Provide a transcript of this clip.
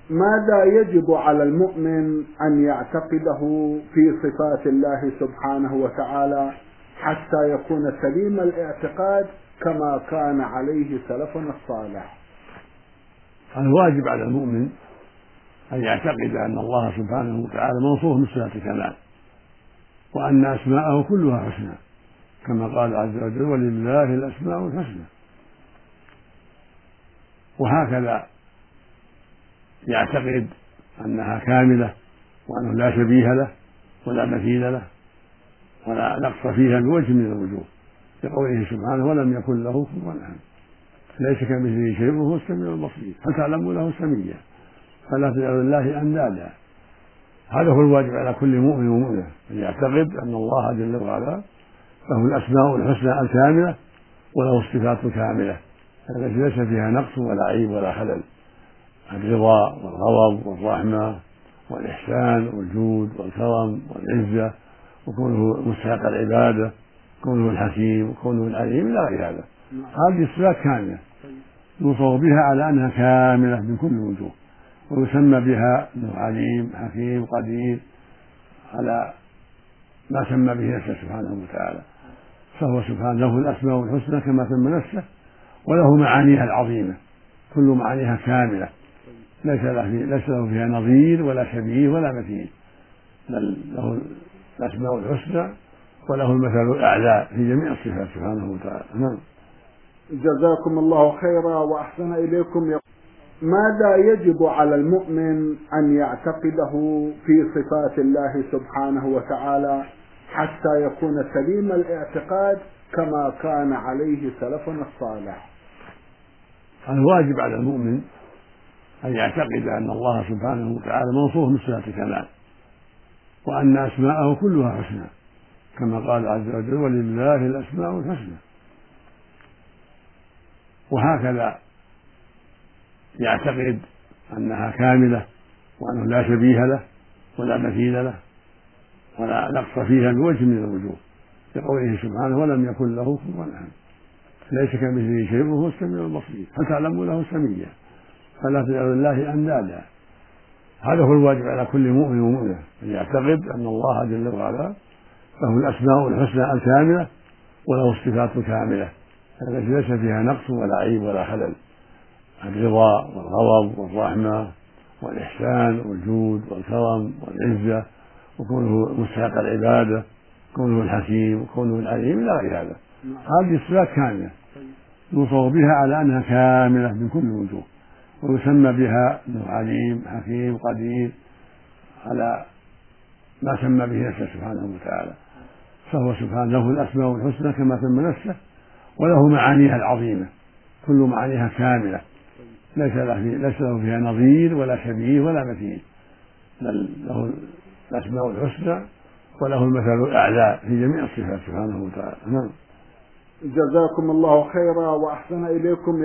ماذا يجب على المؤمن أن يعتقده في صفات الله سبحانه وتعالى حتى يكون سليم الاعتقاد كما كان عليه سلفنا الصالح؟ الواجب على المؤمن أن يعتقد أن الله سبحانه وتعالى موصوف بصفات الكمال، وأن أسماءه كلها حسنى، كما قال عز وجل: ولله الأسماء الحسنى. وهكذا يعتقد أنها كاملة، وأنه لا شبيه له ولا مثيل له ولا نقص فيها بوجه من الوجوه، لقوله سبحانه: ولم يكن له كفوا أحد، ليس كمثله شيء وهو السميع البصير، هل تعلم له سميا، فلا تجعلوا لله أندادا. هذا هو الواجب على كل مؤمن ومؤمنة، أن يعتقد أن الله جل وعلا له الأسماء الحسنى الكاملة، وله الصفات الكاملة التي ليس فيها نقص ولا عيب ولا خلل: الرضا والغضب والرحمة والإحسان والجود والكرم والعزة، وكونه مستحق العبادة، كونه الحكيم وكونه العليم إلى غير هذا. هذه الصفات كاملة يوصف بها على أنها كاملة من كل وجوه، ويسمى بها أنه عليم حكيم قدير على ما سمى به نفسه سبحانه وتعالى. فهو سبحانه له الأسماء الحسنى كما سمى نفسه، وله معانيها العظيمة، كل معانيها كاملة، ليس له فيها نظير ولا شبيه ولا مثيل، بل له الأسماء الحسنى وله المثل الأعلى في جميع الصفات سبحانه وتعالى. نعم. جزاكم الله خيرا وأحسن إليكم. ماذا يجب على المؤمن أن يعتقده في صفات الله سبحانه وتعالى حتى يكون سليم الاعتقاد كما كان عليه سلفنا الصالح؟ الواجب على المؤمن أن يعتقد أن الله سبحانه وتعالى موصوف بصفات الكمال، وأن أسماءه كلها حسنى، كما قال عز وجل: ولله الأسماء الحسنى. وهكذا يعتقد أنها كاملة، وأنه لا شبيه له ولا مثيل له ولا نقص فيها بوجه من الوجوه، لقوله سبحانه: ولم يكن له كفوا أحد، ليس كمثله شيء وهو السميع البصير، هل تعلم له سميا، فلا تجعلوا لله أندادا. هذا هو الواجب على كل مؤمن ومؤمنة، أن يعتقد أن الله جل وعلا له الأسماء الحسنى الكاملة، وله الصفات الكاملة التي ليس فيها نقص ولا عيب ولا خلل: الرضا والغضب والرحمة والإحسان والجود والكرم والعزة، وكونه مستحق العبادة، كونه الحكيم وكونه العليم إلى غير هذا. هذه الصفات كاملة يوصف بها على أنها كاملة من كل وجوه، ويسمى بها أنه عليم حكيم قدير على ما سمى به نفسه سبحانه وتعالى. فهو سبحانه له الأسماء الحسنى كما سمى نفسه، وله معانيها العظيمة، كل معانيها كاملة، ليس له فيها نظير ولا شبيه ولا مثيل، بل له الأسماء الحسنى وله المثل الأعلى في جميع الصفات سبحانه وتعالى. نعم. جزاكم الله خيرا وأحسن إليكم.